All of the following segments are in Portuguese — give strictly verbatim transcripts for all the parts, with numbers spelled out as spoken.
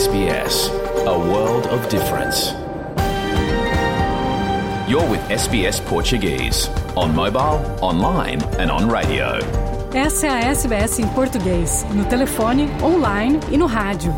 S B S, a world of difference. You're with S B S Portuguese, on mobile, online and on radio. Essa é a S B S em português, no telefone, online e no rádio.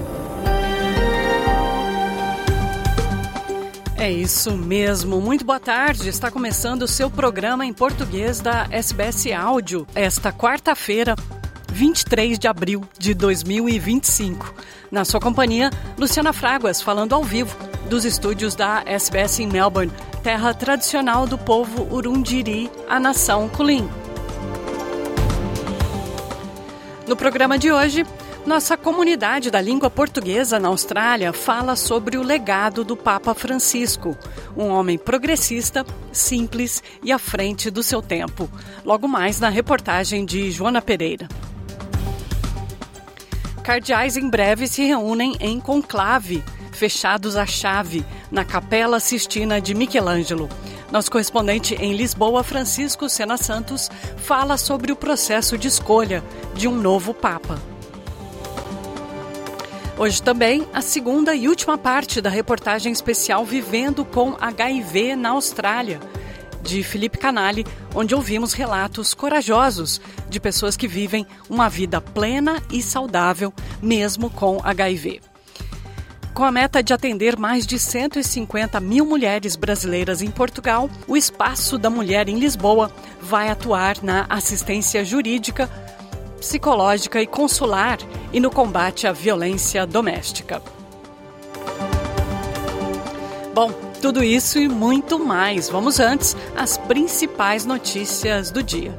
É isso mesmo. Muito boa tarde. Está começando o seu programa em português da S B S Áudio, esta quarta-feira, vinte e três de abril de dois mil e vinte e cinco. Na sua companhia, Luciana Fraguas, falando ao vivo dos estúdios da S B S em Melbourne, terra tradicional do povo Urundjeri, a nação Kulin. No programa de hoje, nossa comunidade da língua portuguesa na Austrália fala sobre o legado do Papa Francisco, um homem progressista, simples e à frente do seu tempo. Logo mais na reportagem de Joana Pereira. Cardeais em breve se reúnem em conclave, fechados à chave, na Capela Sistina de Michelangelo. Nosso correspondente em Lisboa, Francisco Sena Santos, fala sobre o processo de escolha de um novo Papa. Hoje também, a segunda e última parte da reportagem especial Vivendo com H I V na Austrália, de Felipe Canali, onde ouvimos relatos corajosos de pessoas que vivem uma vida plena e saudável, mesmo com H I V. Com a meta de atender mais de cento e cinquenta mil mulheres brasileiras em Portugal, o Espaço da Mulher em Lisboa vai atuar na assistência jurídica, psicológica e consular e no combate à violência doméstica. Bom, tudo isso e muito mais. Vamos antes às principais notícias do dia.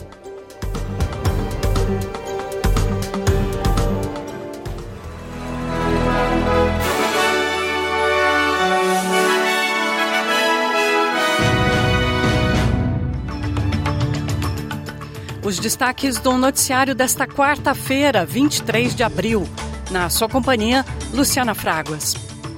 Os destaques do noticiário desta quarta-feira, vinte e três de abril. Na sua companhia, Luciana Fraguas.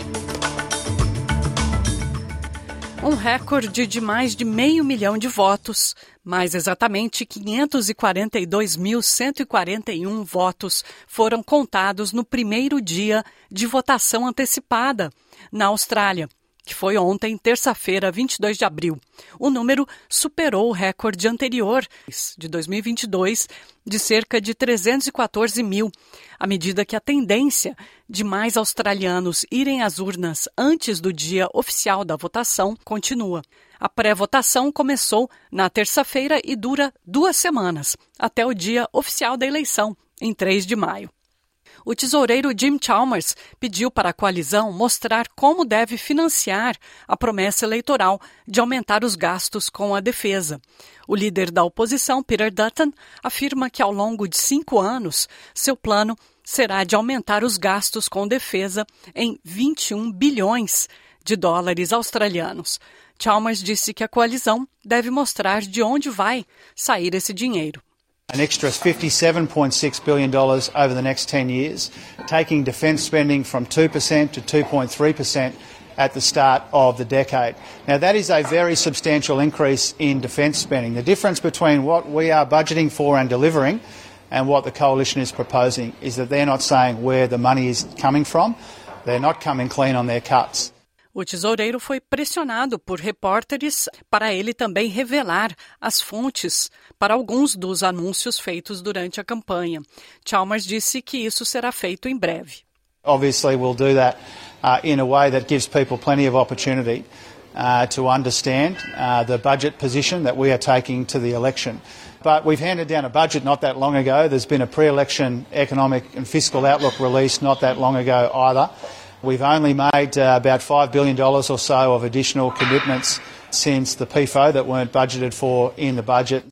Um recorde de mais de meio milhão de votos, mais exatamente quinhentos e quarenta e dois mil cento e quarenta e um votos foram contados no primeiro dia de votação antecipada na Austrália, que foi ontem, terça-feira, vinte e dois de abril. O número superou o recorde anterior, de dois mil e vinte e dois, de cerca de trezentos e quatorze mil, à medida que a tendência de mais australianos irem às urnas antes do dia oficial da votação continua. A pré-votação começou na terça-feira e dura duas semanas, até o dia oficial da eleição, em três de maio. O tesoureiro Jim Chalmers pediu para a coalizão mostrar como deve financiar a promessa eleitoral de aumentar os gastos com a defesa. O líder da oposição, Peter Dutton, afirma que ao longo de cinco anos, seu plano será de aumentar os gastos com defesa em vinte e um bilhões de dólares australianos. Chalmers disse que a coalizão deve mostrar de onde vai sair esse dinheiro. An extra fifty-seven point six billion dollars over the next ten years, taking defence spending from two percent to two point three percent at the start of the decade. Now that is a very substantial increase in defence spending. The difference between what we are budgeting for and delivering and what the coalition is proposing is that they're not saying where the money is coming from. They're not coming clean on their cuts. O tesoureiro foi pressionado por repórteres para ele também revelar as fontes para alguns dos anúncios feitos durante a campanha. Chalmers disse que isso será feito em breve. Obviously we'll do that uh, in a way that gives people plenty of opportunity uh, to understand uh, the budget position that we are taking to the election. But we've handed down a budget not that long ago. There's been a pre-election economic and fiscal outlook released not that long ago either. We've only made uh, about five billion dollars or so of additional commitments since the P F O that weren't budgeted for in the budget.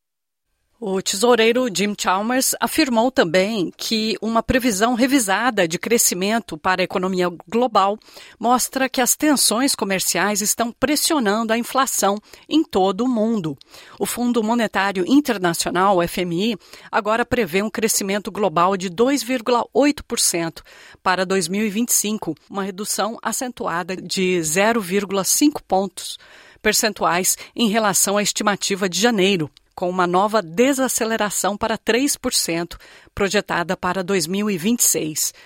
O tesoureiro Jim Chalmers afirmou também que uma previsão revisada de crescimento para a economia global mostra que as tensões comerciais estão pressionando a inflação em todo o mundo. O Fundo Monetário Internacional, o F M I, agora prevê um crescimento global de dois vírgula oito por cento para dois mil e vinte e cinco, uma redução acentuada de zero vírgula cinco pontos percentuais em relação à estimativa de janeiro, com uma nova desaceleração para três por cento projetada para dois mil e vinte e seis. O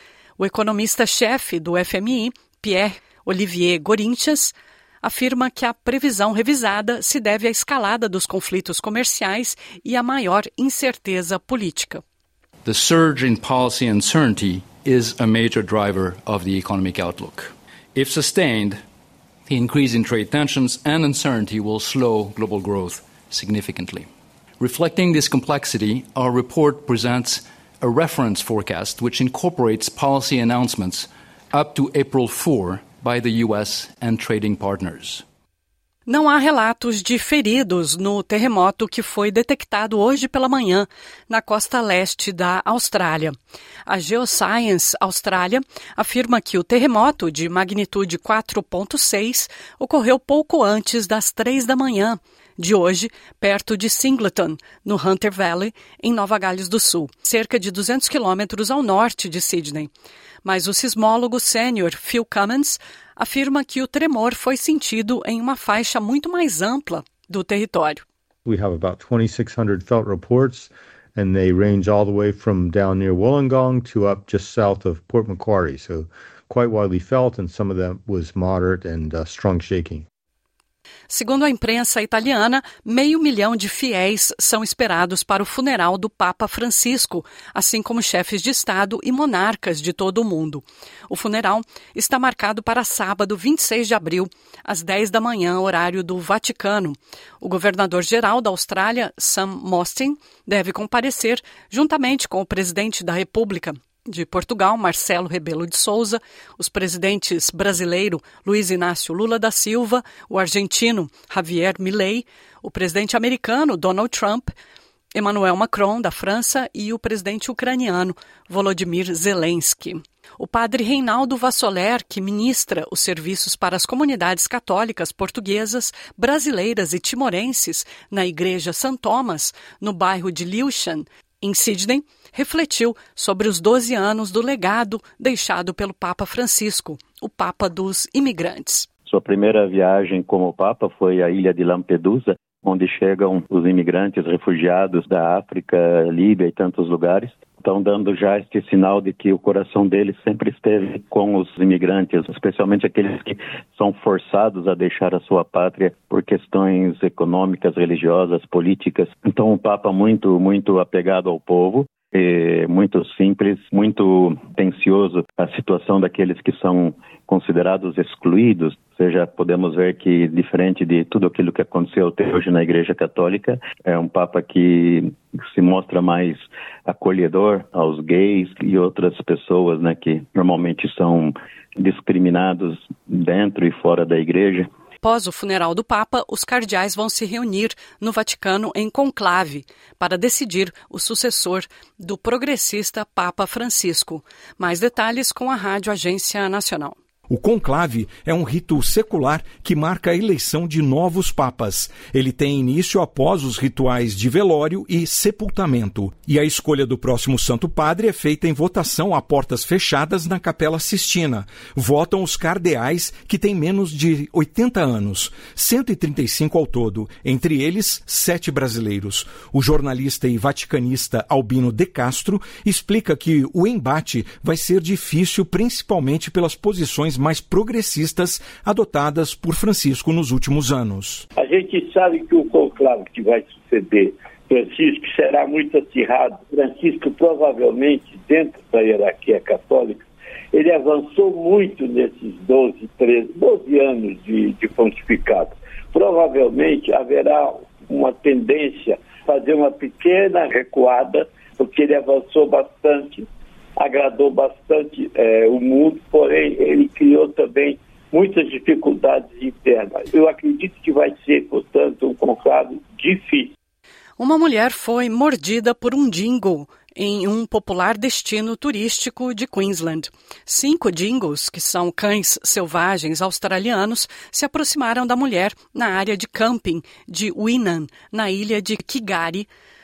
O economista-chefe do F M I, Pierre-Olivier Gorinchas, afirma que a previsão revisada se deve à escalada dos conflitos comerciais e à maior incerteza política. The surge in policy uncertainty is a major driver of the economic outlook. If sustained, the increase in trade tensions and uncertainty will slow global growth significantly. Reflecting this complexity, our report presents a reference forecast which incorporates policy announcements up to April fourth by the U S and trading partners. Não há relatos de feridos no terremoto que foi detectado hoje pela manhã na costa leste da Austrália. A Geoscience Austrália afirma que o terremoto de magnitude quatro ponto seis ocorreu pouco antes das três da manhã de hoje, perto de Singleton, no Hunter Valley, em Nova Gales do Sul, cerca de duzentos quilômetros ao norte de Sydney. Mas o sismólogo sênior Phil Cummins afirma que o tremor foi sentido em uma faixa muito mais ampla do território. We have about twenty-six hundred felt reports, and they range all the way from down near Wollongong to up just south of Port Macquarie, so quite widely felt, and some of them was moderate and uh, strong shaking. Segundo a imprensa italiana, meio milhão de fiéis são esperados para o funeral do Papa Francisco, assim como chefes de Estado e monarcas de todo o mundo. O funeral está marcado para sábado, vinte e seis de abril, às dez da manhã, horário do Vaticano. O governador-geral da Austrália, Sam Mostyn, deve comparecer juntamente com o presidente da República de Portugal, Marcelo Rebelo de Sousa, os presidentes brasileiro Luiz Inácio Lula da Silva, o argentino Javier Milei, o presidente americano Donald Trump, Emmanuel Macron, da França, e o presidente ucraniano Volodymyr Zelensky. O padre Reinaldo Vassoler, que ministra os serviços para as comunidades católicas portuguesas, brasileiras e timorenses na Igreja São Thomas, no bairro de Lewisham, em Sydney, refletiu sobre os doze anos do legado deixado pelo Papa Francisco, o Papa dos imigrantes. Sua primeira viagem como Papa foi à ilha de Lampedusa, onde chegam os imigrantes refugiados da África, Líbia e tantos lugares. Estão dando já este sinal de que o coração dele sempre esteve com os imigrantes, especialmente aqueles que são forçados a deixar a sua pátria por questões econômicas, religiosas, políticas. Então, um Papa muito, muito apegado ao povo, é muito simples, muito atencioso à situação daqueles que são considerados excluídos. Ou seja, podemos ver que, diferente de tudo aquilo que aconteceu até hoje na Igreja Católica, é um Papa que se mostra mais acolhedor aos gays e outras pessoas, né, que normalmente são discriminados dentro e fora da Igreja. Após o funeral do Papa, os cardeais vão se reunir no Vaticano em conclave para decidir o sucessor do progressista Papa Francisco. Mais detalhes com a Rádio Agência Nacional. O conclave é um rito secular que marca a eleição de novos papas. Ele tem início após os rituais de velório e sepultamento. E a escolha do próximo Santo Padre é feita em votação a portas fechadas na Capela Sistina. Votam os cardeais que têm menos de oitenta anos, cento e trinta e cinco ao todo, entre eles sete brasileiros. O jornalista e vaticanista Albino de Castro explica que o embate vai ser difícil principalmente pelas posições mais progressistas adotadas por Francisco nos últimos anos. A gente sabe que o conclave que vai suceder Francisco será muito acirrado. Francisco, provavelmente, dentro da hierarquia católica, ele avançou muito nesses doze, treze, doze anos de, de pontificado. Provavelmente haverá uma tendência a fazer uma pequena recuada, porque ele avançou bastante, agradou bastante é, o mundo, porém ele criou também muitas dificuldades internas. Eu acredito que vai ser, portanto, um conclave difícil. Uma mulher foi mordida por um dingo em um popular destino turístico de Queensland. Cinco dingos, que são cães selvagens australianos, se aproximaram da mulher na área de camping de Wenan, na ilha de Kigari,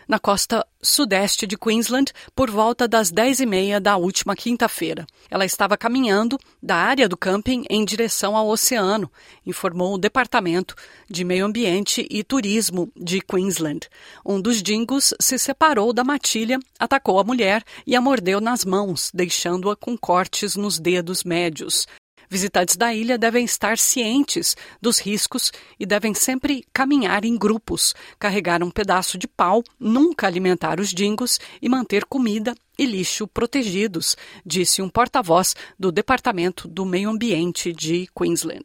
na costa sudeste de Queensland por volta das dez e meia da última quinta-feira. Ela estava caminhando da área do camping em direção ao oceano, informou o Departamento de Meio Ambiente e Turismo de Queensland. Um dos dingos se separou da matilha, atacou a mulher e a mordeu nas mãos, deixando-a com cortes nos dedos médios. Visitantes da ilha devem estar cientes dos riscos e devem sempre caminhar em grupos, carregar um pedaço de pau, nunca alimentar os dingos e manter comida e lixo protegidos, disse um porta-voz do Departamento do Meio Ambiente de Queensland.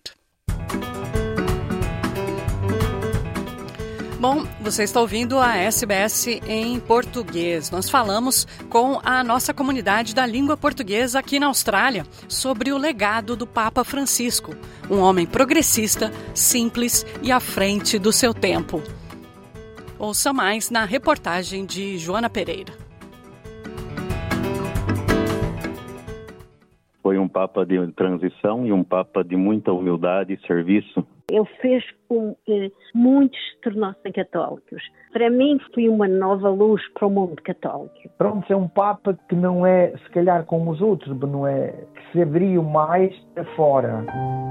Bom, você está ouvindo a S B S em português. Nós falamos com a nossa comunidade da língua portuguesa aqui na Austrália sobre o legado do Papa Francisco, um homem progressista, simples e à frente do seu tempo. Ouça mais na reportagem de Joana Pereira. Foi um Papa de transição e um Papa de muita humildade e serviço. Ele fez com que muitos se tornassem católicos. Para mim foi uma nova luz para o mundo católico. Pronto, é um Papa que não é, se calhar, como os outros, não é, que se abriu mais para fora.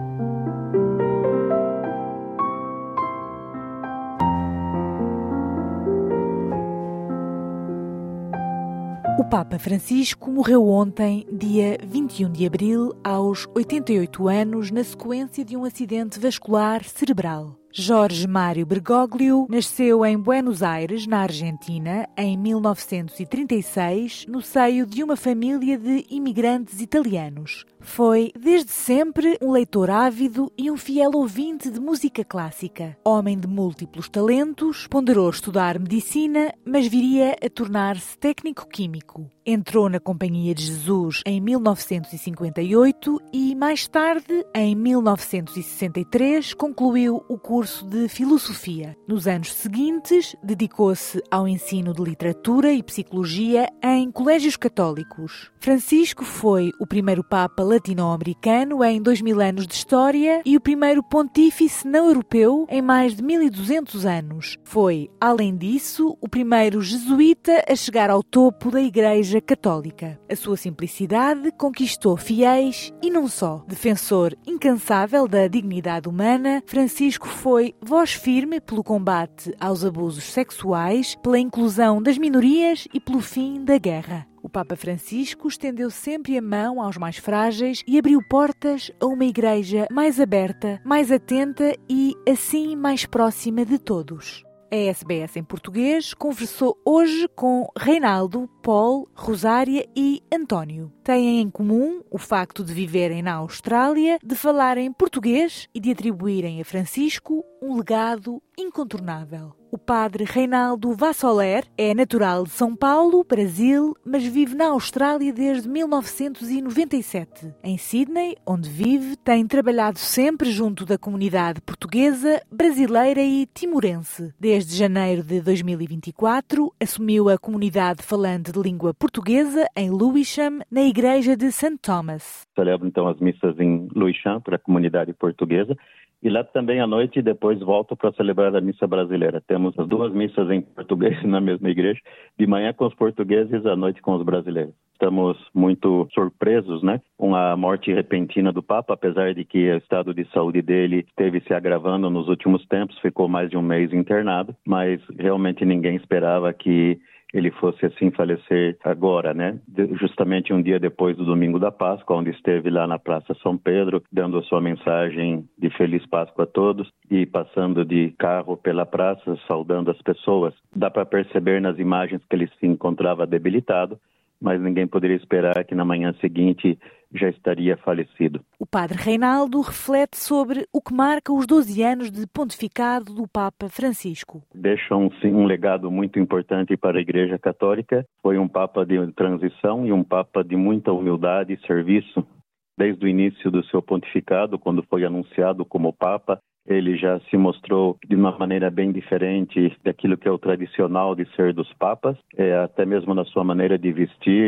O Papa Francisco morreu ontem, dia vinte e um de abril, aos oitenta e oito anos, na sequência de um acidente vascular cerebral. Jorge Mário Bergoglio nasceu em Buenos Aires, na Argentina, em mil novecentos e trinta e seis, no seio de uma família de imigrantes italianos. Foi, desde sempre, um leitor ávido e um fiel ouvinte de música clássica. Homem de múltiplos talentos, ponderou estudar medicina, mas viria a tornar-se técnico-químico. Entrou na Companhia de Jesus em mil novecentos e cinquenta e oito e, mais tarde, em mil novecentos e sessenta e três, concluiu o curso de Filosofia. Nos anos seguintes, dedicou-se ao ensino de literatura e psicologia em colégios católicos. Francisco foi o primeiro Papa latino-americano em dois mil anos de história e o primeiro pontífice não europeu em mais de mil e duzentos anos. Foi, além disso, o primeiro jesuíta a chegar ao topo da Igreja Católica. A sua simplicidade conquistou fiéis e não só. Defensor incansável da dignidade humana, Francisco foi voz firme pelo combate aos abusos sexuais, pela inclusão das minorias e pelo fim da guerra. O Papa Francisco estendeu sempre a mão aos mais frágeis e abriu portas a uma igreja mais aberta, mais atenta e, assim, mais próxima de todos. A S B S em português conversou hoje com Reinaldo, Paul, Rosária e António. Têm em comum o facto de viverem na Austrália, de falarem português e de atribuírem a Francisco um legado incontornável. O padre Reinaldo Vassoler é natural de São Paulo, Brasil, mas vive na Austrália desde mil novecentos e noventa e sete. Em Sydney, onde vive, tem trabalhado sempre junto da comunidade portuguesa, brasileira e timorense. Desde janeiro de dois mil e vinte e quatro, assumiu a comunidade falante de língua portuguesa em Lewisham, na igreja de Saint Thomas. Celebro então as missas em Lewisham para a comunidade portuguesa. E lá também à noite e depois volto para celebrar a missa brasileira. Temos as duas missas em português na mesma igreja, de manhã com os portugueses, à noite com os brasileiros. Estamos muito surpresos, né, com a morte repentina do Papa, apesar de que o estado de saúde dele esteve se agravando nos últimos tempos, ficou mais de um mês internado, mas realmente ninguém esperava que ele fosse assim falecer agora, né? Justamente um dia depois do domingo da Páscoa, onde esteve lá na Praça São Pedro, dando a sua mensagem de Feliz Páscoa a todos e passando de carro pela praça, saudando as pessoas. Dá para perceber nas imagens que ele se encontrava debilitado, mas ninguém poderia esperar que na manhã seguinte já estaria falecido. O padre Reinaldo reflete sobre o que marca os doze anos de pontificado do Papa Francisco. Deixa um, sim, um legado muito importante para a Igreja Católica. Foi um Papa de transição e um Papa de muita humildade e serviço. Desde o início do seu pontificado, quando foi anunciado como Papa, ele já se mostrou de uma maneira bem diferente daquilo que é o tradicional de ser dos papas, é, até mesmo na sua maneira de vestir,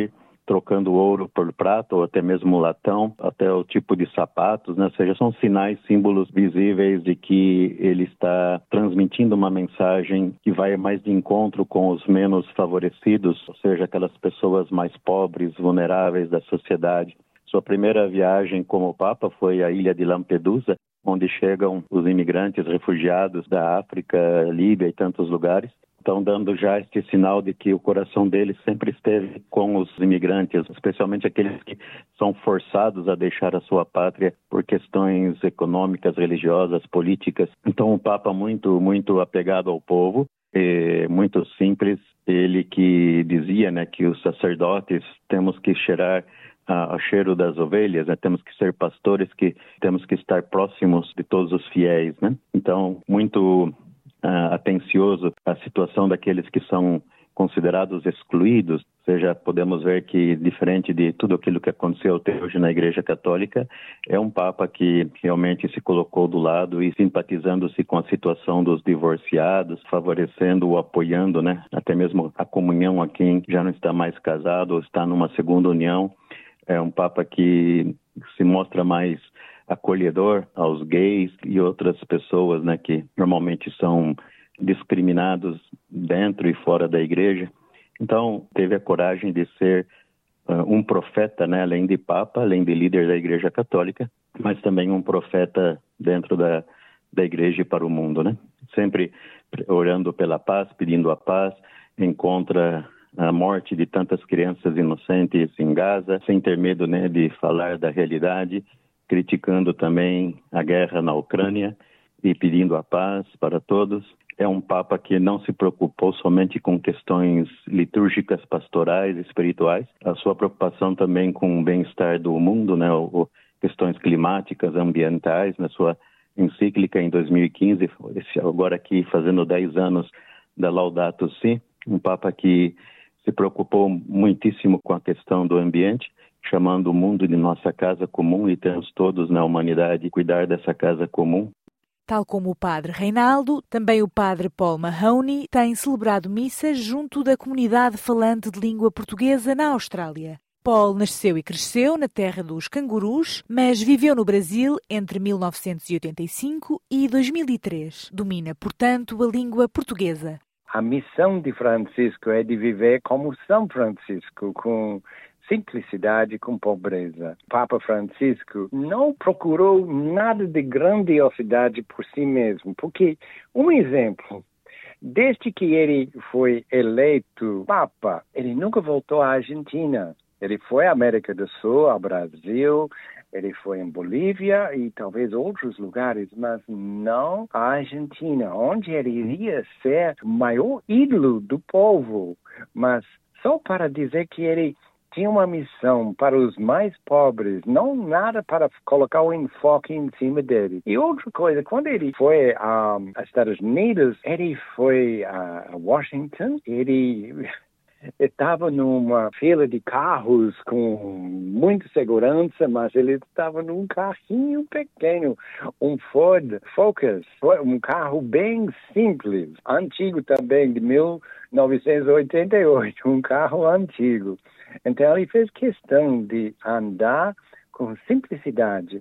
trocando ouro por prata ou até mesmo latão, até o tipo de sapatos, né? Ou seja, são sinais, símbolos visíveis de que ele está transmitindo uma mensagem que vai mais de encontro com os menos favorecidos, ou seja, aquelas pessoas mais pobres, vulneráveis da sociedade. Sua primeira viagem como Papa foi à ilha de Lampedusa, onde chegam os imigrantes refugiados da África, Líbia e tantos lugares. Estão dando já este sinal de que o coração deles sempre esteve com os imigrantes, especialmente aqueles que são forçados a deixar a sua pátria por questões econômicas, religiosas, políticas. Então, um Papa muito, muito apegado ao povo, e muito simples. Ele que dizia, né, que os sacerdotes temos que cheirar ao cheiro das ovelhas, né? Temos que ser pastores, que temos que estar próximos de todos os fiéis, né? Então, muito Uh, atencioso à situação daqueles que são considerados excluídos. Ou seja, podemos ver que, diferente de tudo aquilo que aconteceu até hoje na Igreja Católica, é um Papa que realmente se colocou do lado e simpatizando-se com a situação dos divorciados, favorecendo ou apoiando, né, até mesmo a comunhão a quem já não está mais casado ou está numa segunda união. É um Papa que se mostra mais acolhedor aos gays e outras pessoas, né, que normalmente são discriminados dentro e fora da igreja. Então, teve a coragem de ser uh, um profeta, né, além de Papa, além de líder da Igreja Católica, mas também um profeta dentro da, da igreja e para o mundo, né? Sempre orando pela paz, pedindo a paz, encontra a morte de tantas crianças inocentes em Gaza, sem ter medo, né, de falar da realidade, criticando também a guerra na Ucrânia e pedindo a paz para todos. É um Papa que não se preocupou somente com questões litúrgicas, pastorais, espirituais. A sua preocupação também com o bem-estar do mundo, né, ou questões climáticas, ambientais, na sua encíclica em dois mil e quinze, agora aqui fazendo dez anos da Laudato Si, um Papa que se preocupou muitíssimo com a questão do ambiente, chamando o mundo de nossa casa comum e temos todos na humanidade cuidar dessa casa comum. Tal como o padre Reinaldo, também o padre Paul Mahoney tem celebrado missas junto da comunidade falante de língua portuguesa na Austrália. Paul nasceu e cresceu na terra dos cangurus, mas viveu no Brasil entre mil novecentos e oitenta e cinco e dois mil e três. Domina, portanto, a língua portuguesa. A missão de Francisco é de viver como São Francisco, com simplicidade, com pobreza. Papa Francisco não procurou nada de grandiosidade por si mesmo, porque, um exemplo, desde que ele foi eleito Papa, ele nunca voltou à Argentina. Ele foi à América do Sul, ao Brasil, ele foi em Bolívia e talvez outros lugares, mas não à Argentina, onde ele iria ser o maior ídolo do povo. Mas só para dizer que ele tinha uma missão para os mais pobres, não nada para colocar o enfoque em cima dele. E outra coisa, quando ele foi a um, Estados Unidos, ele foi a Washington, ele estava numa fila de carros com muita segurança, mas ele estava num carrinho pequeno, um Ford Focus, um carro bem simples, antigo também, de mil novecentos e oitenta e oito, um carro antigo. Então ele fez questão de andar com simplicidade.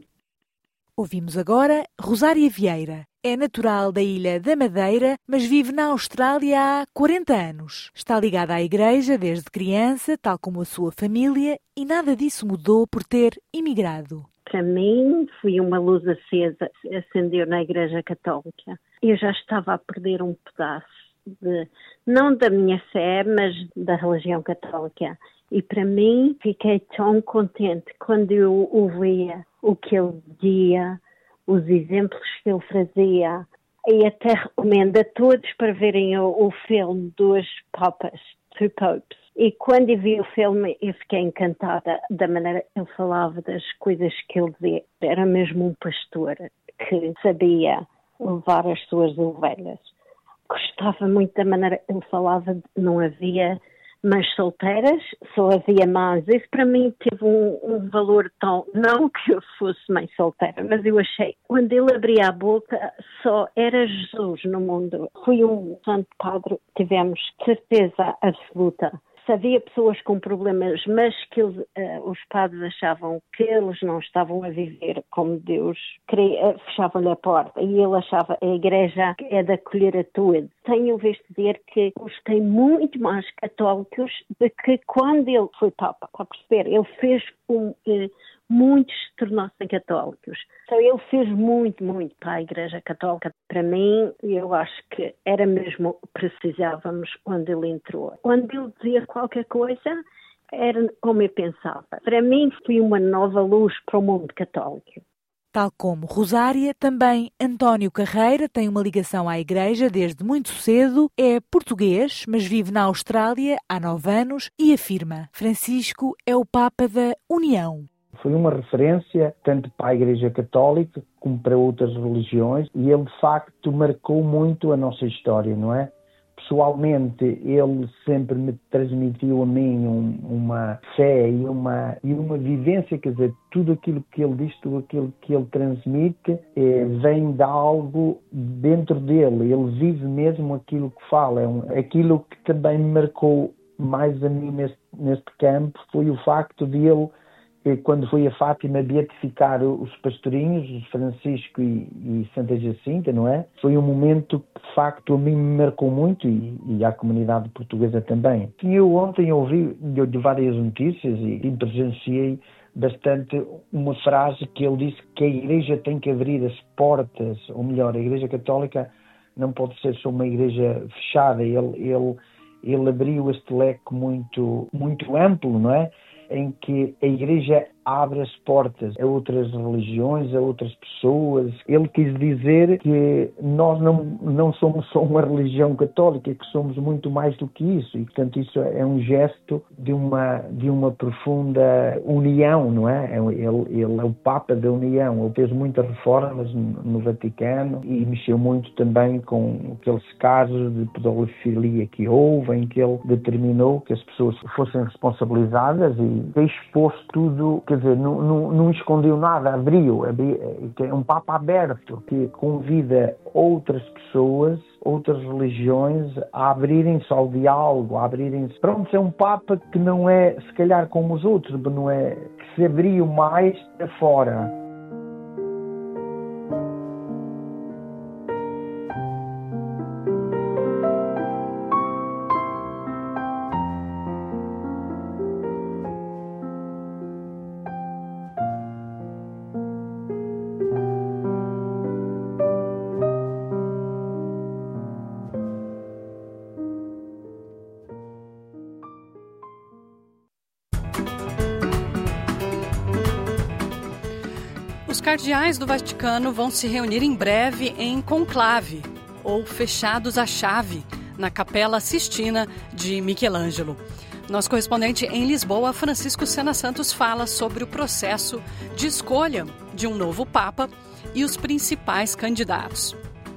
Ouvimos agora Rosária Vieira. É natural da Ilha da Madeira, mas vive na Austrália há quarenta anos. Está ligada à igreja desde criança, tal como a sua família, e nada disso mudou por ter imigrado. Para mim, foi uma luz acesa, acendeu na Igreja Católica. Eu já estava a perder um pedaço, de, não da minha fé, mas da religião católica. E para mim, fiquei tão contente quando eu ouvia o que ele dizia, os exemplos que ele fazia. E até recomendo a todos para verem o, o filme dos Papas, Two Popes. E quando eu vi o filme, eu fiquei encantada da maneira que ele falava, das coisas que ele dizia. Era mesmo um pastor que sabia levar as suas ovelhas. Gostava muito da maneira que ele falava, não havia mães solteiras, só havia mães. Isso para mim teve um, um valor tão... Não que eu fosse mãe solteira, mas eu achei, quando ele abria a boca, só era Jesus no mundo. Foi um santo padre, tivemos certeza absoluta. se havia pessoas com problemas, mas que eles, uh, os padres achavam que eles não estavam a viver como Deus queria, fechavam-lhe a porta, e ele achava a igreja é de acolher a todos. Tenho visto dizer que os tem muito mais católicos do que quando ele foi Papa, para perceber, ele fez um, uh, muitos tornou-se católicos. Então ele fez muito, muito para a Igreja Católica. Para mim, eu acho que era mesmo precisávamos quando ele entrou. Quando ele dizia qualquer coisa, era como eu pensava. Para mim foi uma nova luz para o mundo católico. Tal como Rosária, também António Carreira tem uma ligação à Igreja desde muito cedo, é português, mas vive na Austrália há nove anos e afirma: Francisco é o Papa da União. Foi uma referência tanto para a Igreja Católica como para outras religiões e ele de facto marcou muito a nossa história, não é? Pessoalmente, ele sempre me transmitiu a mim um, uma fé e uma, e uma vivência, quer dizer, tudo aquilo que ele diz, tudo aquilo que ele transmite é, vem de algo dentro dele, ele vive mesmo aquilo que fala. É um, aquilo que também me marcou mais a mim neste, neste campo foi o facto de ele, quando foi a Fátima beatificar os pastorinhos, Francisco e, e Santa Jacinta, não é? Foi um momento que, de facto, a mim me marcou muito e, e à comunidade portuguesa também. Eu ontem ouvi de, de várias notícias e presenciei bastante uma frase que ele disse que a Igreja tem que abrir as portas, ou melhor, a Igreja Católica não pode ser só uma igreja fechada. Ele, ele, ele abriu este leque muito, muito amplo, não é? Em que a Igreja abre as portas a outras religiões, a outras pessoas. Ele quis dizer que nós não, não somos só uma religião católica, que somos muito mais do que isso. E, portanto, isso é um gesto de uma, de uma profunda união, não é? Ele, ele é o Papa da União. Ele fez muitas reformas no Vaticano e mexeu muito também com aqueles casos de pedofilia que houve, em que ele determinou que as pessoas fossem responsabilizadas e expôs tudo. Quer dizer, não, não, não escondeu nada, abriu, abriu, é um Papa aberto, que convida outras pessoas, outras religiões a abrirem-se ao diálogo, a abrirem-se... Pronto, é um Papa que não é, se calhar, como os outros, não é, que se abriu mais para fora. Os cardeais do Vaticano vão se reunir em breve em conclave, ou fechados à chave, na Capela Sistina de Michelangelo. Nosso correspondente em Lisboa, Francisco Sena Santos, fala sobre o processo de escolha de um novo Papa e os principais candidatos.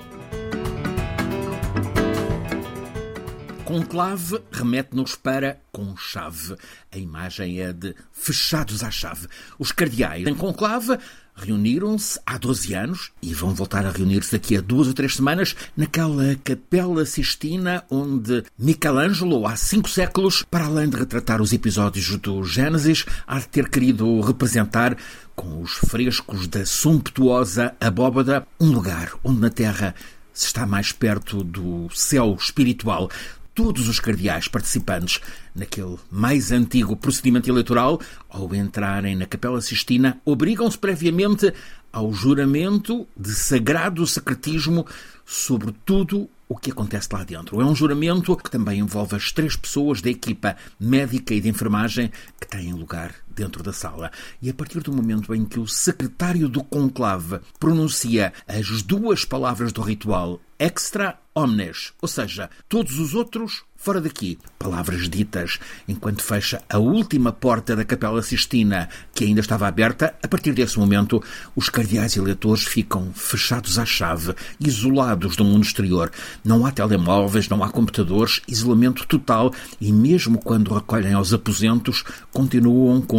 Conclave remete-nos para conchave. A imagem é de fechados à chave. Os cardeais em conclave reuniram-se há doze anos e vão voltar a reunir-se daqui a duas ou três semanas naquela Capela Sistina onde Michelangelo, há cinco séculos, para além de retratar os episódios do Gênesis, há de ter querido representar, com os frescos da sumptuosa abóbada, um lugar onde na Terra se está mais perto do céu espiritual. Todos os cardeais participantes naquele mais antigo procedimento eleitoral, ao entrarem na Capela Sistina, obrigam-se previamente ao juramento de sagrado secretismo sobre tudo o que acontece lá dentro. É um juramento que também envolve as três pessoas da equipa médica e de enfermagem que têm lugar dentro da sala. E a partir do momento em que o secretário do conclave pronuncia as duas palavras do ritual, extra omnes, ou seja, todos os outros fora daqui, palavras ditas enquanto fecha a última porta da Capela Sistina, que ainda estava aberta, a partir desse momento os cardeais eleitores ficam fechados à chave, isolados do mundo exterior. Não há telemóveis, não há computadores, isolamento total, e mesmo quando recolhem aos aposentos, continuam com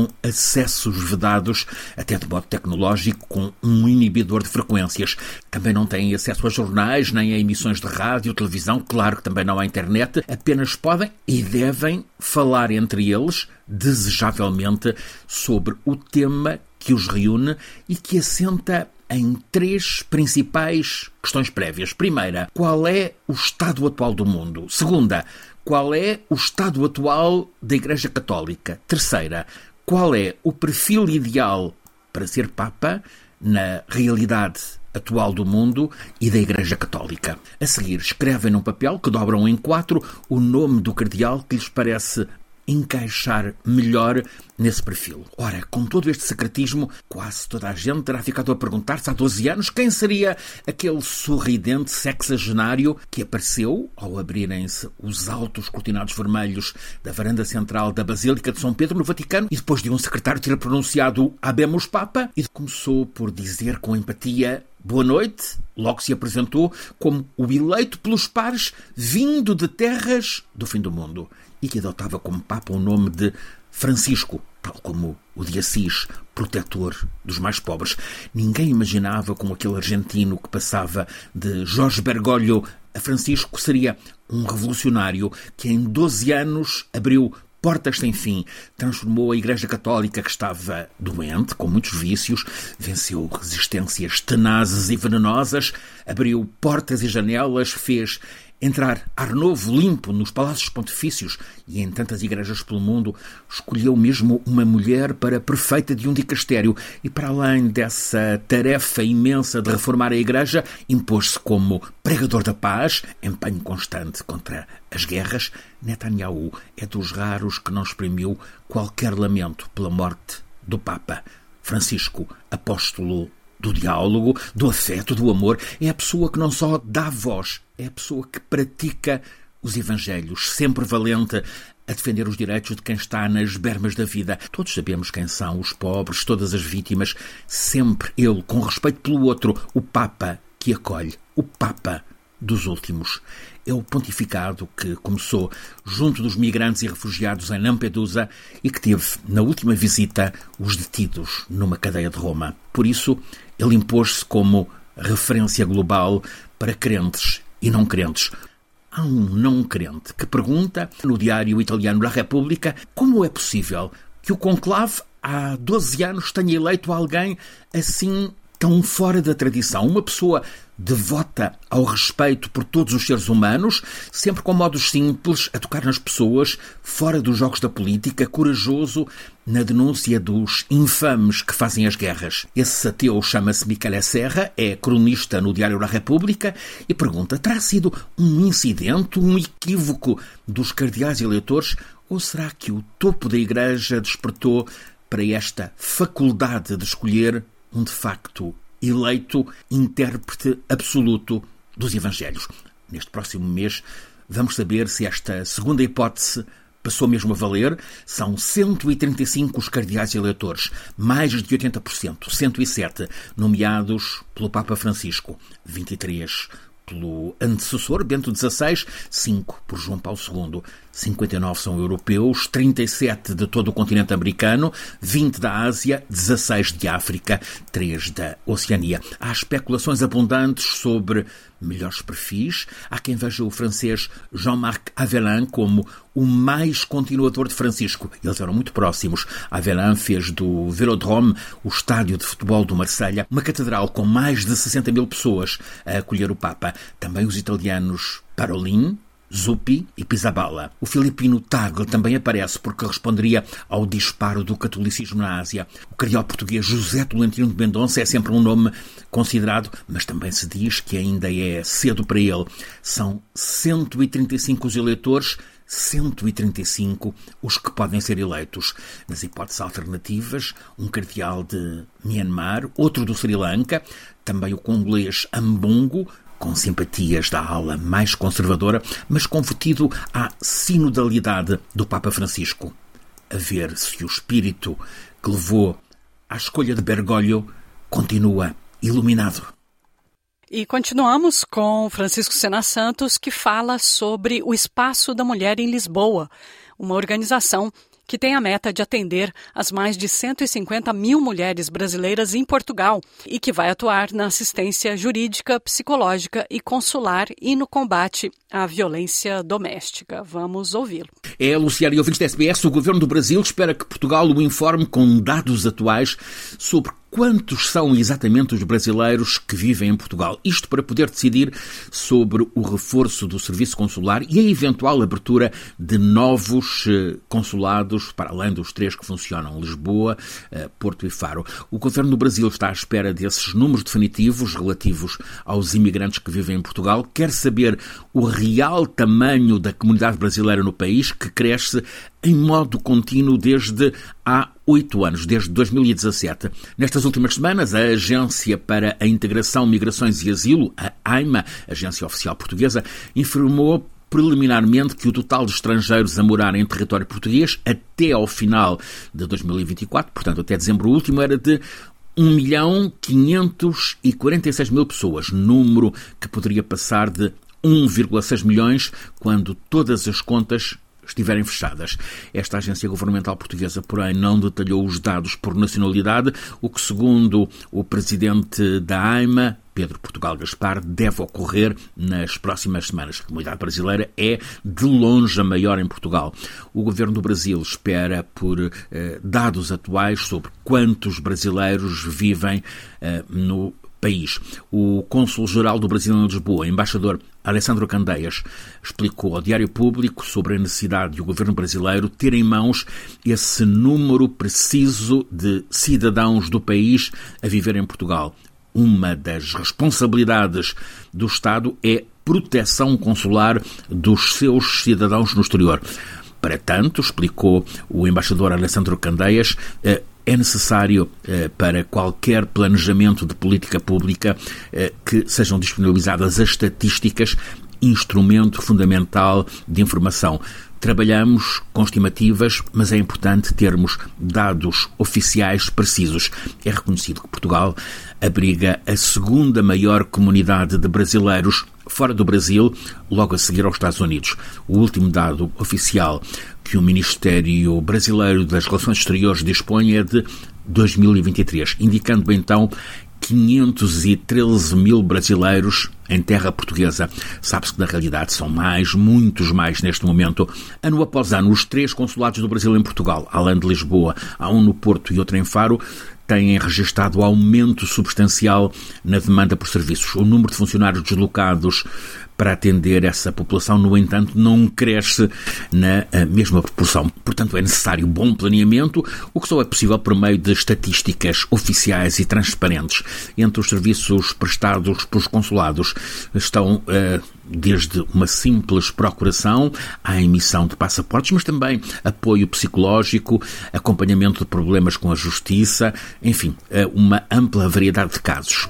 com acessos vedados, até de modo tecnológico, com um inibidor de frequências. Também não têm acesso a jornais, nem a emissões de rádio, televisão, claro que também não há internet, apenas podem e devem falar entre eles, desejavelmente, sobre o tema que os reúne e que assenta em três principais questões prévias. Primeira, qual é o estado atual do mundo? Segunda, qual é o estado atual da Igreja Católica? Terceira, qual é o perfil ideal para ser Papa na realidade atual do mundo e da Igreja Católica? A seguir, escrevem num papel que dobram em quatro o nome do cardeal que lhes parece encaixar melhor nesse perfil. Ora, com todo este secretismo, quase toda a gente terá ficado a perguntar-se há doze anos quem seria aquele sorridente sexagenário que apareceu ao abrirem-se os altos cortinados vermelhos da varanda central da Basílica de São Pedro no Vaticano e depois de um secretário ter pronunciado Habemus Papa e começou por dizer com empatia boa noite, logo se apresentou como o eleito pelos pares vindo de terras do fim do mundo e que adotava como Papa o nome de Francisco, tal como o de Assis, protetor dos mais pobres. Ninguém imaginava como aquele argentino que passava de Jorge Bergoglio a Francisco seria um revolucionário que em doze anos abriu portas sem fim, transformou a Igreja Católica, que estava doente, com muitos vícios, venceu resistências tenazes e venenosas, abriu portas e janelas, fez entrar ar novo, limpo, nos palácios pontifícios e em tantas igrejas pelo mundo, escolheu mesmo uma mulher para prefeita de um dicastério e, para além dessa tarefa imensa de reformar a Igreja, impôs-se como pregador da paz, empenho constante contra as guerras. Netanyahu é dos raros que não exprimiu qualquer lamento pela morte do Papa. Francisco, apóstolo do diálogo, do afeto, do amor, é a pessoa que não só dá voz, é a pessoa que pratica os evangelhos, sempre valente a defender os direitos de quem está nas bermas da vida. Todos sabemos quem são os pobres, todas as vítimas, sempre ele, com respeito pelo outro, o Papa que acolhe, o Papa dos últimos. É o pontificado que começou junto dos migrantes e refugiados em Lampedusa e que teve, na última visita, os detidos numa cadeia de Roma. Por isso, ele impôs-se como referência global para crentes e não crentes. Há um não crente que pergunta, no diário italiano La Repubblica, como é possível que o conclave há doze anos tenha eleito alguém assim tão fora da tradição, uma pessoa devota ao respeito por todos os seres humanos, sempre com modos simples, a tocar nas pessoas, fora dos jogos da política, corajoso na denúncia dos infames que fazem as guerras. Esse ateu chama-se Michele Serra, é cronista no diário La Repubblica e pergunta, terá sido um incidente, um equívoco dos cardeais eleitores, ou será que o topo da Igreja despertou para esta faculdade de escolher um de facto eleito intérprete absoluto dos Evangelhos? Neste próximo mês vamos saber se esta segunda hipótese passou mesmo a valer. São cento e trinta e cinco os cardeais eleitores, mais de oitenta por cento, cento e sete, nomeados pelo Papa Francisco, vinte e três pelo antecessor, Bento dezasseis, cinco por João Paulo segundo, cinquenta e nove são europeus, trinta e sete de todo o continente americano, vinte da Ásia, dezasseis de África, três da Oceania. Há especulações abundantes sobre melhores perfis. Há quem veja o francês Jean-Marc Avelin como o mais continuador de Francisco. Eles eram muito próximos. Avelin fez do Vélodrome, o estádio de futebol do Marselha, uma catedral com mais de sessenta mil pessoas a acolher o Papa. Também os italianos Parolin, Zuppi e Pizzaballa. O filipino Tagle também aparece porque responderia ao disparo do catolicismo na Ásia. O cardeal português José Tolentino de Mendonça é sempre um nome considerado, mas também se diz que ainda é cedo para ele. São cento e trinta e cinco os eleitores, cento e trinta e cinco os que podem ser eleitos. Nas hipóteses alternativas, um cardeal de Myanmar, outro do Sri Lanka, também o congolês Ambongo, com simpatias da ala mais conservadora, mas convertido à sinodalidade do Papa Francisco. A ver se o espírito que levou à escolha de Bergoglio continua iluminado. E continuamos com Francisco Sena Santos, que fala sobre o Espaço da Mulher em Lisboa, uma organização que tem a meta de atender as mais de cento e cinquenta mil mulheres brasileiras em Portugal e que vai atuar na assistência jurídica, psicológica e consular e no combate à violência doméstica. Vamos ouvi-lo. É, Luciana e ouvintes da S B S, o Governo do Brasil espera que Portugal o informe com dados atuais sobre quantos são exatamente os brasileiros que vivem em Portugal. Isto para poder decidir sobre o reforço do serviço consular e a eventual abertura de novos consulados, para além dos três que funcionam, Lisboa, Porto e Faro. O Governo do Brasil está à espera desses números definitivos relativos aos imigrantes que vivem em Portugal. Quer saber o real tamanho da comunidade brasileira no país, que cresce em modo contínuo desde há oito anos, desde dois mil e dezassete. Nestas últimas semanas, a Agência para a Integração, Migrações e Asilo, a AIMA, Agência Oficial Portuguesa, informou preliminarmente que o total de estrangeiros a morar em território português até ao final de dois mil e vinte e quatro, portanto até dezembro último, era de um milhão quinhentos e quarenta e seis mil pessoas, número que poderia passar de um vírgula seis milhões quando todas as contas estiverem fechadas. Esta agência governamental portuguesa, porém, não detalhou os dados por nacionalidade, o que, segundo o presidente da AIMA, Pedro Portugal Gaspar, deve ocorrer nas próximas semanas. A comunidade brasileira é, de longe, a maior em Portugal. O Governo do Brasil espera por eh, dados atuais sobre quantos brasileiros vivem eh, no país. O cônsul-geral do Brasil em Lisboa, embaixador Alessandro Candeias, explicou ao Diário Público sobre a necessidade de o governo brasileiro ter em mãos esse número preciso de cidadãos do país a viver em Portugal. Uma das responsabilidades do Estado é proteção consular dos seus cidadãos no exterior. Para tanto, explicou o embaixador Alessandro Candeias, é necessário, eh, para qualquer planejamento de política pública, eh, que sejam disponibilizadas as estatísticas, instrumento fundamental de informação. Trabalhamos com estimativas, mas é importante termos dados oficiais precisos. É reconhecido que Portugal abriga a segunda maior comunidade de brasileiros fora do Brasil, logo a seguir aos Estados Unidos. O último dado oficial que o Ministério Brasileiro das Relações Exteriores dispõe é de dois mil e vinte e três, indicando então quinhentos e treze mil brasileiros em terra portuguesa. Sabe-se que na realidade são mais, muitos mais neste momento. Ano após ano, os três consulados do Brasil em Portugal, além de Lisboa, há um no Porto e outro em Faro, têm registrado aumento substancial na demanda por serviços. O número de funcionários deslocados para atender essa população, no entanto, não cresce na mesma proporção. Portanto, é necessário bom planeamento, o que só é possível por meio de estatísticas oficiais e transparentes. Entre os serviços prestados pelos consulados estão eh, desde uma simples procuração à emissão de passaportes, mas também apoio psicológico, acompanhamento de problemas com a justiça, enfim, eh, uma ampla variedade de casos.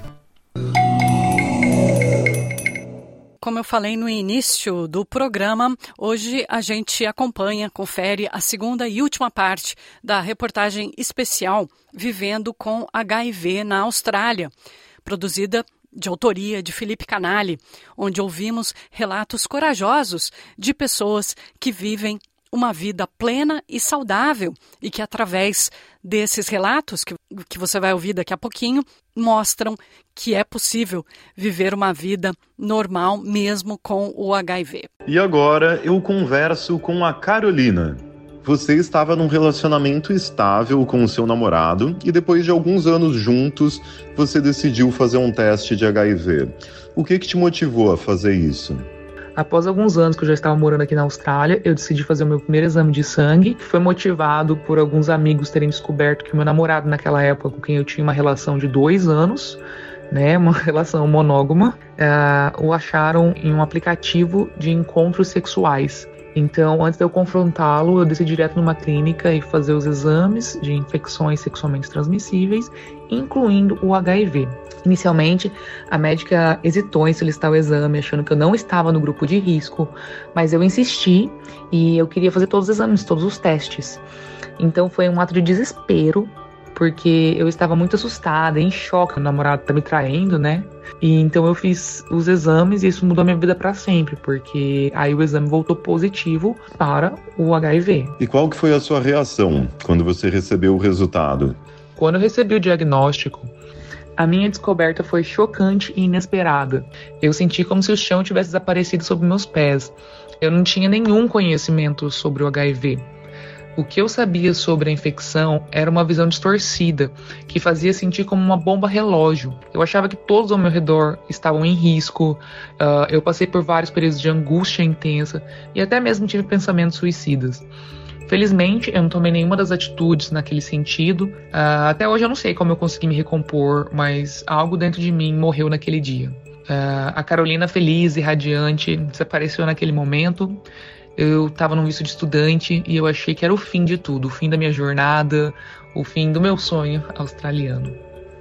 Como eu falei no início do programa, hoje a gente acompanha, confere a segunda e última parte da reportagem especial Vivendo com H I V na Austrália, produzida de autoria de Felipe Canali, onde ouvimos relatos corajosos de pessoas que vivem uma vida plena e saudável e que, através desses relatos, que, que você vai ouvir daqui a pouquinho, mostram que é possível viver uma vida normal mesmo com o H I V. E agora eu converso com a Carolina. Você estava num relacionamento estável com o seu namorado e depois de alguns anos juntos, você decidiu fazer um teste de H I V. O que que te motivou a fazer isso? Após alguns anos que eu já estava morando aqui na Austrália, eu decidi fazer o meu primeiro exame de sangue. Foi motivado por alguns amigos terem descoberto que o meu namorado, naquela época, com quem eu tinha uma relação de dois anos, né, uma relação monógama, uh, o acharam em um aplicativo de encontros sexuais. Então, antes de eu confrontá-lo, eu desci direto numa clínica e fazer os exames de infecções sexualmente transmissíveis, incluindo o H I V. Inicialmente, a médica hesitou em solicitar o exame, achando que eu não estava no grupo de risco, mas eu insisti e eu queria fazer todos os exames, todos os testes. Então, foi um ato de desespero porque eu estava muito assustada, em choque, o namorado tá me traindo, né? E então eu fiz os exames e isso mudou a minha vida para sempre, porque aí o exame voltou positivo para o H I V. E qual que foi a sua reação quando você recebeu o resultado? Quando eu recebi o diagnóstico, a minha descoberta foi chocante e inesperada. Eu senti como se o chão tivesse desaparecido sob meus pés. Eu não tinha nenhum conhecimento sobre o H I V. O que eu sabia sobre a infecção era uma visão distorcida, que fazia sentir como uma bomba relógio. Eu achava que todos ao meu redor estavam em risco, uh, eu passei por vários períodos de angústia intensa e até mesmo tive pensamentos suicidas. Felizmente, eu não tomei nenhuma das atitudes naquele sentido. Uh, até hoje eu não sei como eu consegui me recompor, mas algo dentro de mim morreu naquele dia. Uh, a Carolina feliz e radiante desapareceu naquele momento. Eu estava num visto de estudante e eu achei que era o fim de tudo, o fim da minha jornada, o fim do meu sonho australiano.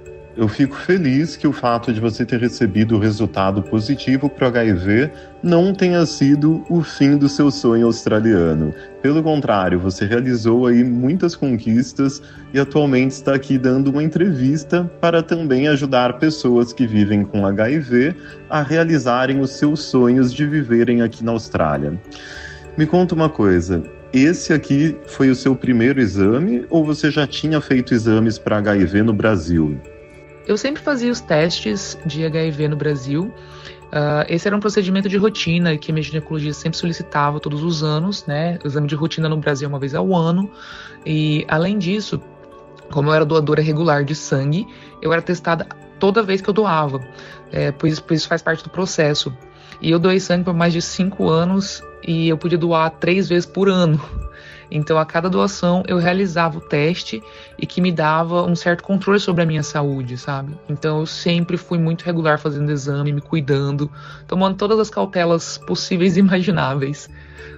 Eu fico feliz que o fato de você ter recebido o resultado positivo para o H I V não tenha sido o fim do seu sonho australiano. Pelo contrário, você realizou aí muitas conquistas e atualmente está aqui dando uma entrevista para também ajudar pessoas que vivem com H I V a realizarem os seus sonhos de viverem aqui na Austrália. Me conta uma coisa, esse aqui foi o seu primeiro exame ou você já tinha feito exames para H I V no Brasil? Eu sempre fazia os testes de H I V no Brasil. Uh, esse era um procedimento de rotina que a minha ginecologista sempre solicitava todos os anos, né? O exame de rotina no Brasil uma vez ao ano. E, além disso, como eu era doadora regular de sangue, eu era testada toda vez que eu doava, é, pois, pois isso faz parte do processo. E eu doei sangue por mais de cinco anos e eu podia doar três vezes por ano. Então, a cada doação, eu realizava o teste e que me dava um certo controle sobre a minha saúde, sabe? Então, eu sempre fui muito regular fazendo exame, me cuidando, tomando todas as cautelas possíveis e imagináveis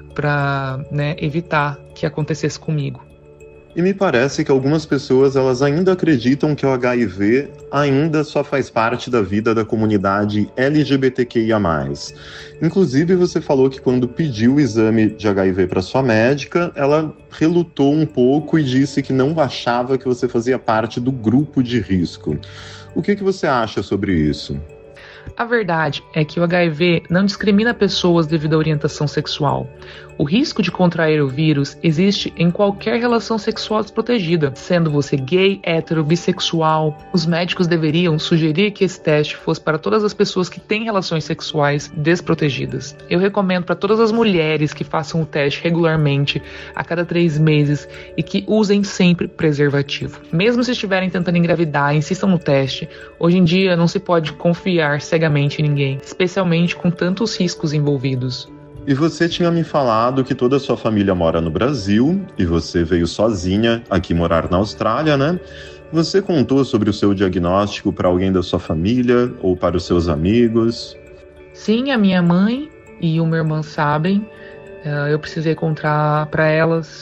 para, né, evitar que acontecesse comigo. E me parece que algumas pessoas elas ainda acreditam que o H I V ainda só faz parte da vida da comunidade L G B T Q I A mais. Inclusive, você falou que quando pediu o exame de H I V para sua médica, ela relutou um pouco e disse que não achava que você fazia parte do grupo de risco. O que, que você acha sobre isso? A verdade é que o H I V não discrimina pessoas devido à orientação sexual. O risco de contrair o vírus existe em qualquer relação sexual desprotegida, sendo você gay, hétero, bissexual. Os médicos deveriam sugerir que esse teste fosse para todas as pessoas que têm relações sexuais desprotegidas. Eu recomendo para todas as mulheres que façam o teste regularmente, a cada três meses, e que usem sempre preservativo. Mesmo se estiverem tentando engravidar, insistam no teste. Hoje em dia não se pode confiar cegamente em ninguém, especialmente com tantos riscos envolvidos. E você tinha me falado que toda a sua família mora no Brasil e você veio sozinha aqui morar na Austrália, né? Você contou sobre o seu diagnóstico para alguém da sua família ou para os seus amigos? Sim, a minha mãe e o meu irmão sabem. Eu precisei contar para elas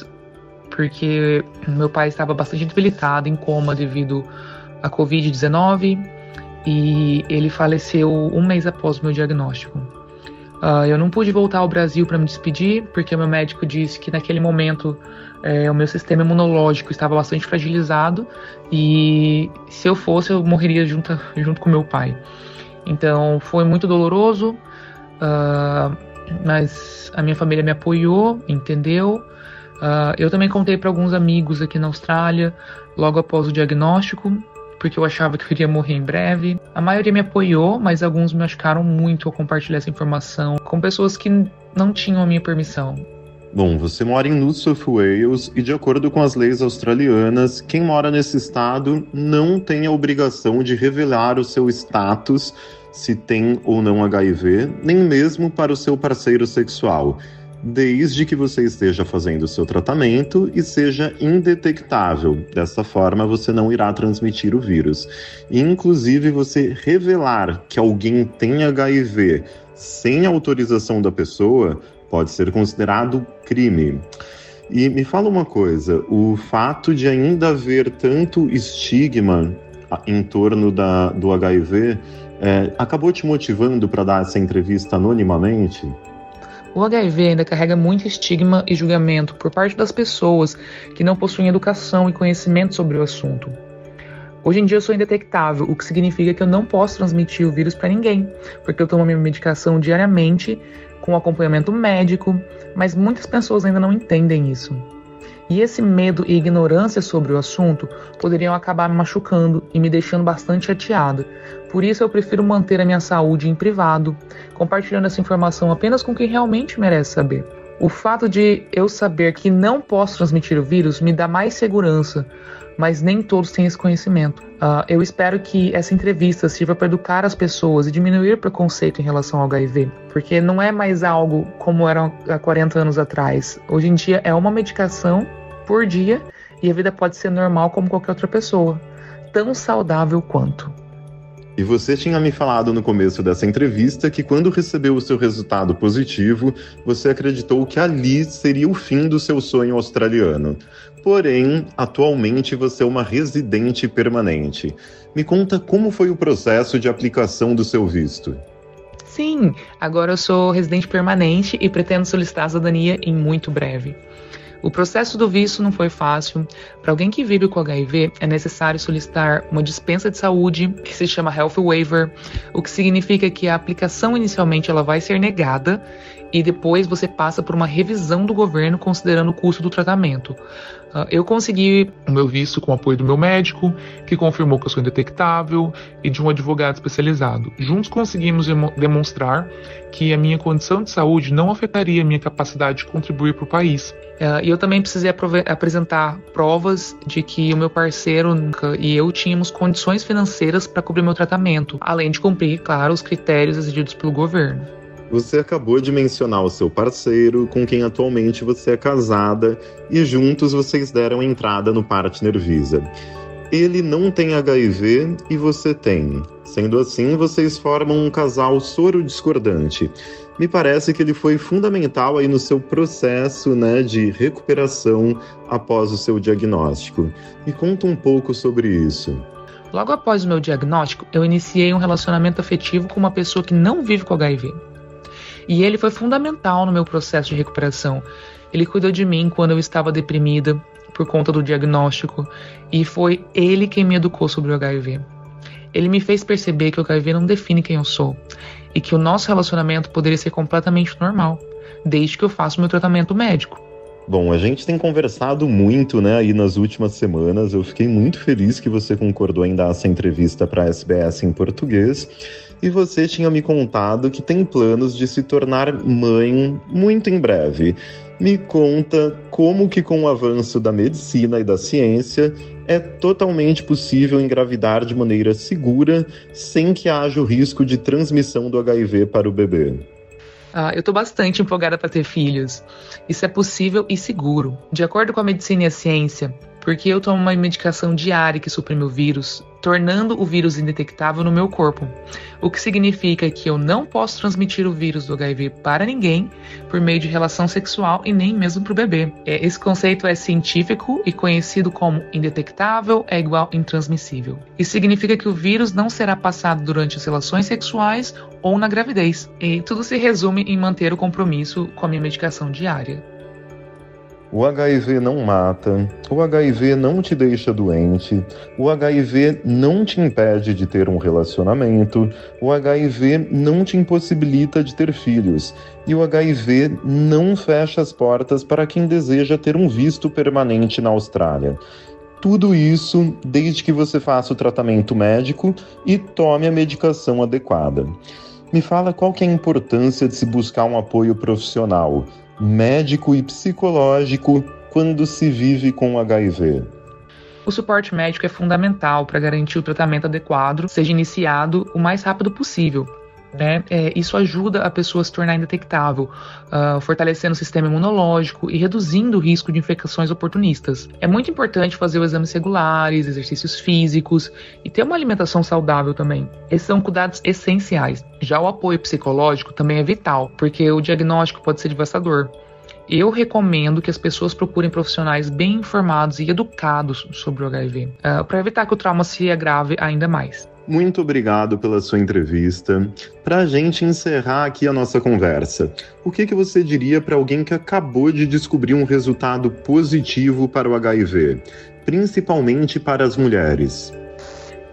porque meu pai estava bastante debilitado, em coma devido à covid dezenove e ele faleceu um mês após o meu diagnóstico. Uh, eu não pude voltar ao Brasil para me despedir, porque o meu médico disse que naquele momento é, o meu sistema imunológico estava bastante fragilizado e se eu fosse eu morreria junto, junto com meu pai. Então foi muito doloroso, uh, mas a minha família me apoiou, entendeu? Uh, eu também contei para alguns amigos aqui na Austrália, logo após o diagnóstico, porque eu achava que eu iria morrer em breve. A maioria me apoiou, mas alguns me machucaram muito ao compartilhar essa informação com pessoas que não tinham a minha permissão. Bom, você mora em New South Wales e, de acordo com as leis australianas, quem mora nesse estado não tem a obrigação de revelar o seu status, se tem ou não H I V, nem mesmo para o seu parceiro sexual, desde que você esteja fazendo o seu tratamento e seja indetectável. Dessa forma, você não irá transmitir o vírus. E, inclusive, você revelar que alguém tem H I V sem autorização da pessoa pode ser considerado crime. E me fala uma coisa, o fato de ainda haver tanto estigma em torno da, do H I V é, acabou te motivando para dar essa entrevista anonimamente? O H I V ainda carrega muito estigma e julgamento por parte das pessoas que não possuem educação e conhecimento sobre o assunto. Hoje em dia eu sou indetectável, o que significa que eu não posso transmitir o vírus para ninguém, porque eu tomo minha medicação diariamente, com acompanhamento médico, mas muitas pessoas ainda não entendem isso. E esse medo e ignorância sobre o assunto poderiam acabar me machucando e me deixando bastante chateada. Por isso eu prefiro manter a minha saúde em privado, compartilhando essa informação apenas com quem realmente merece saber. O fato de eu saber que não posso transmitir o vírus me dá mais segurança, mas nem todos têm esse conhecimento. Uh, eu espero que essa entrevista sirva para educar as pessoas e diminuir o preconceito em relação ao H I V, porque não é mais algo como era há quarenta anos atrás. Hoje em dia é uma medicação por dia e a vida pode ser normal como qualquer outra pessoa, tão saudável quanto. E você tinha me falado no começo dessa entrevista que quando recebeu o seu resultado positivo, você acreditou que ali seria o fim do seu sonho australiano. Porém, atualmente você é uma residente permanente. Me conta como foi o processo de aplicação do seu visto. Sim, agora eu sou residente permanente e pretendo solicitar a cidadania em muito breve. O processo do visto não foi fácil. Para alguém que vive com H I V, é necessário solicitar uma dispensa de saúde, que se chama Health Waiver, o que significa que a aplicação inicialmente ela vai ser negada e depois você passa por uma revisão do governo considerando o custo do tratamento. Uh, eu consegui o meu visto com o apoio do meu médico, que confirmou que eu sou indetectável, e de um advogado especializado. Juntos conseguimos demonstrar que a minha condição de saúde não afetaria a minha capacidade de contribuir para o país. Uh, e eu também precisei apresentar provas de que o meu parceiro e eu tínhamos condições financeiras para cobrir meu tratamento, além de cumprir, claro, os critérios exigidos pelo governo. Você acabou de mencionar o seu parceiro, com quem atualmente você é casada, e juntos vocês deram entrada no Partner Visa. Ele não tem H I V e você tem. Sendo assim, vocês formam um casal soro-discordante. Me parece que ele foi fundamental aí no seu processo, né, de recuperação após o seu diagnóstico. Me conta um pouco sobre isso. Logo após o meu diagnóstico, eu iniciei um relacionamento afetivo com uma pessoa que não vive com H I V. E ele foi fundamental no meu processo de recuperação. Ele cuidou de mim quando eu estava deprimida por conta do diagnóstico e foi ele quem me educou sobre o H I V. Ele me fez perceber que o H I V não define quem eu sou e que o nosso relacionamento poderia ser completamente normal, desde que eu faça o meu tratamento médico. Bom, a gente tem conversado muito, né, aí nas últimas semanas. Eu fiquei muito feliz que você concordou em dar essa entrevista para a S B S em português. E você tinha me contado que tem planos de se tornar mãe muito em breve. Me conta como que com o avanço da medicina e da ciência é totalmente possível engravidar de maneira segura sem que haja o risco de transmissão do H I V para o bebê. Ah, eu estou bastante empolgada para ter filhos. Isso é possível e seguro. De acordo com a medicina e a ciência, porque eu tomo uma medicação diária que suprime o vírus, tornando o vírus indetectável no meu corpo, o que significa que eu não posso transmitir o vírus do H I V para ninguém por meio de relação sexual e nem mesmo para o bebê. Esse conceito é científico e conhecido como indetectável é igual intransmissível. Isso significa que o vírus não será passado durante as relações sexuais ou na gravidez. E tudo se resume em manter o compromisso com a minha medicação diária. O H I V não mata, o H I V não te deixa doente, o H I V não te impede de ter um relacionamento, o H I V não te impossibilita de ter filhos, e o H I V não fecha as portas para quem deseja ter um visto permanente na Austrália. Tudo isso desde que você faça o tratamento médico e tome a medicação adequada. Me fala qual que é a importância de se buscar um apoio profissional, médico e psicológico, quando se vive com H I V. O suporte médico é fundamental para garantir o tratamento adequado seja iniciado o mais rápido possível. Né? É, isso ajuda a pessoa a se tornar indetectável, uh, fortalecendo o sistema imunológico e reduzindo o risco de infecções oportunistas. É muito importante fazer os exames regulares, exercícios físicos e ter uma alimentação saudável também. Esses são cuidados essenciais. Já o apoio psicológico também é vital, porque o diagnóstico pode ser devastador. Eu recomendo que as pessoas procurem profissionais bem informados e educados sobre o H I V, uh, para evitar que o trauma se agrave ainda mais. Muito obrigado pela sua entrevista. Para a gente encerrar aqui a nossa conversa, o que, que você diria para alguém que acabou de descobrir um resultado positivo para o H I V, principalmente para as mulheres?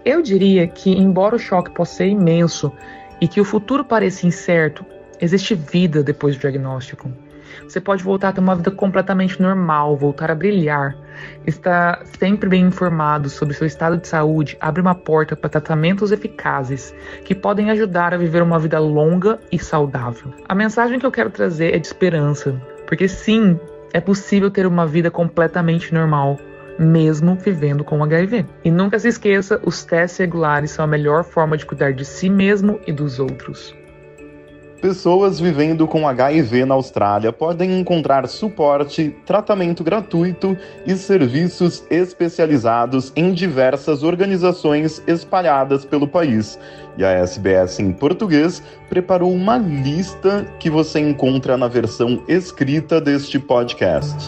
Eu diria que, embora o choque possa ser imenso e que o futuro pareça incerto, existe vida depois do diagnóstico. Você pode voltar a ter uma vida completamente normal, voltar a brilhar. Estar sempre bem informado sobre seu estado de saúde abre uma porta para tratamentos eficazes que podem ajudar a viver uma vida longa e saudável. A mensagem que eu quero trazer é de esperança, porque sim, é possível ter uma vida completamente normal, mesmo vivendo com H I V. E nunca se esqueça, os testes regulares são a melhor forma de cuidar de si mesmo e dos outros. Pessoas vivendo com H I V na Austrália podem encontrar suporte, tratamento gratuito e serviços especializados em diversas organizações espalhadas pelo país. E a S B S em português preparou uma lista que você encontra na versão escrita deste podcast.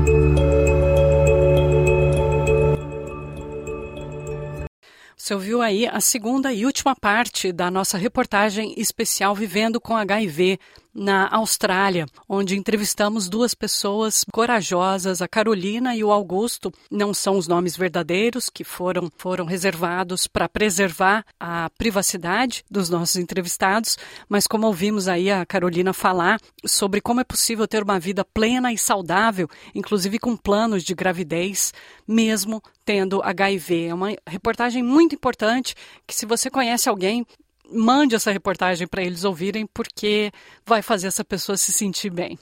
Você ouviu aí a segunda e última parte da nossa reportagem especial Vivendo com H I V na Austrália, onde entrevistamos duas pessoas corajosas, a Carolina e o Augusto. Não são os nomes verdadeiros que foram, foram reservados para preservar a privacidade dos nossos entrevistados, mas como ouvimos aí a Carolina falar sobre como é possível ter uma vida plena e saudável, inclusive com planos de gravidez, mesmo tendo H I V. É uma reportagem muito importante que, se você conhece alguém, mande essa reportagem para eles ouvirem, porque vai fazer essa pessoa se sentir bem.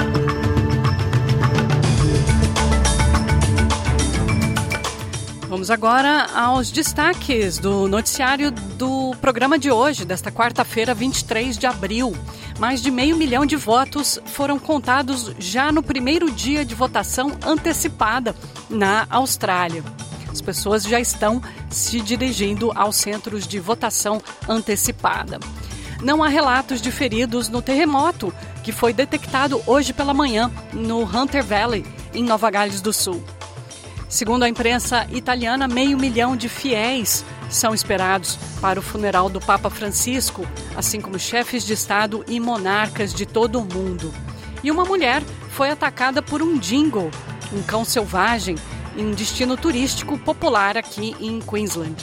Vamos agora aos destaques do noticiário do programa de hoje, desta quarta-feira, vinte e três de abril. Mais de meio milhão de votos foram contados já no primeiro dia de votação antecipada na Austrália. As pessoas já estão se dirigindo aos centros de votação antecipada. Não há relatos de feridos no terremoto que foi detectado hoje pela manhã no Hunter Valley, em Nova Gales do Sul. Segundo a imprensa italiana, meio milhão de fiéis são esperados para o funeral do Papa Francisco, assim como chefes de Estado e monarcas de todo o mundo. E uma mulher foi atacada por um dingo, um cão selvagem, em um destino turístico popular aqui em Queensland.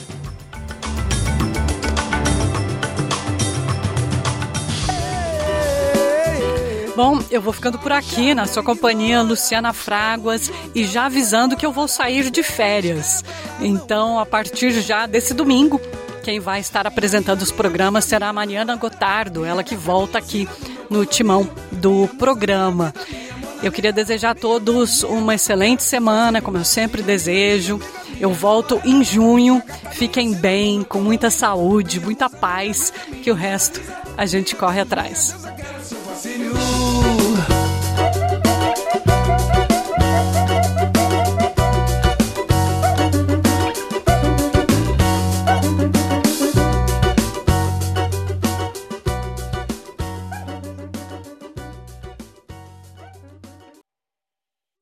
Bom, eu vou ficando por aqui na sua companhia, Luciana Fraguas, e já avisando que eu vou sair de férias. Então, a partir já desse domingo, quem vai estar apresentando os programas será a Mariana Gotardo, ela que volta aqui no timão do programa. Eu queria desejar a todos uma excelente semana, como eu sempre desejo. Eu volto em junho. Fiquem bem, com muita saúde, muita paz, que o resto a gente corre atrás.